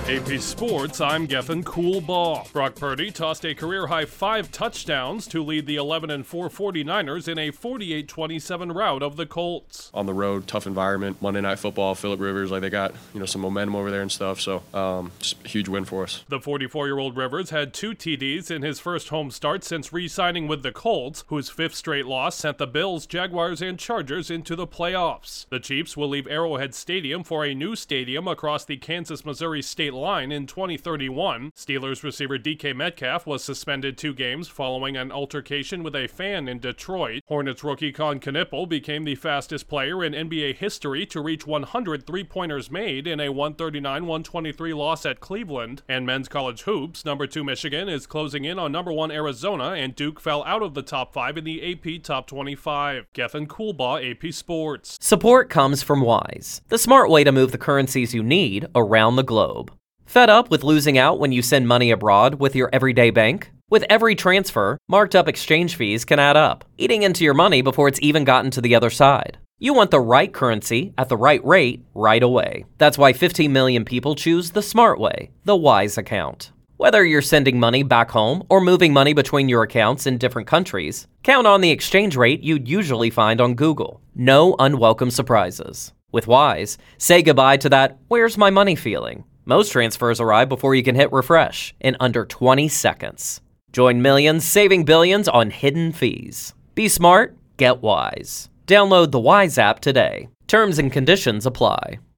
AP Sports, I'm Gethin Coolbaugh. Brock Purdy tossed a career-high 5 touchdowns to lead the 11-4 49ers in a 48-27 rout of the Colts. On the road, tough environment, Monday Night Football, Phillip Rivers, they got some momentum over there and stuff, so just a huge win for us. The 44-year-old Rivers had 2 TDs in his first home start since re-signing with the Colts, whose 5th straight loss sent the Bills, Jaguars, and Chargers into the playoffs. The Chiefs will leave Arrowhead Stadium for a new stadium across the Kansas-Missouri state line in 2031. Steelers receiver DK Metcalf was suspended 2 games following an altercation with a fan in Detroit. Hornets rookie Colin Knippel became the fastest player in NBA history to reach 100 three-pointers made in a 139-123 loss at Cleveland. And men's college hoops, number 2 Michigan is closing in on number 1 Arizona, and Duke fell out of the top 5 in the AP Top 25. Gethin Coolbaugh, AP Sports. Support comes from Wise, the smart way to move the currencies you need around the globe. Fed up with losing out when you send money abroad with your everyday bank? With every transfer, marked up exchange fees can add up, eating into your money before it's even gotten to the other side. You want the right currency at the right rate right away. That's why 15 million people choose the smart way, the Wise account. Whether you're sending money back home or moving money between your accounts in different countries, count on the exchange rate you'd usually find on Google. No unwelcome surprises. With Wise, say goodbye to that "where's my money" feeling. Most transfers arrive before you can hit refresh in under 20 seconds. Join millions saving billions on hidden fees. Be smart, get Wise. Download the Wise app today. Terms and conditions apply.